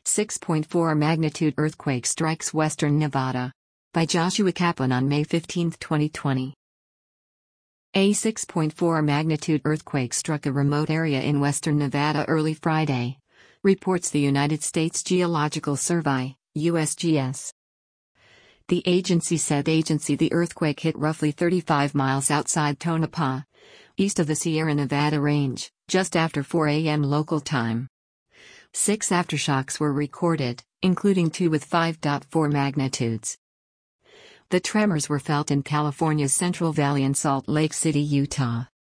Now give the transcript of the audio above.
6.4 magnitude earthquake strikes western Nevada. By Joshua Kaplan on May 15, 2020. A 6.4 magnitude earthquake struck a remote area in western Nevada early Friday, reports the United States Geological Survey, USGS. The agency said the earthquake hit roughly 35 miles outside Tonopah, east of the Sierra Nevada range, just after 4 a.m. local time. 6 aftershocks were recorded, including 2 with 5.4 magnitudes. The tremors were felt in California's Central Valley and Salt Lake City, Utah.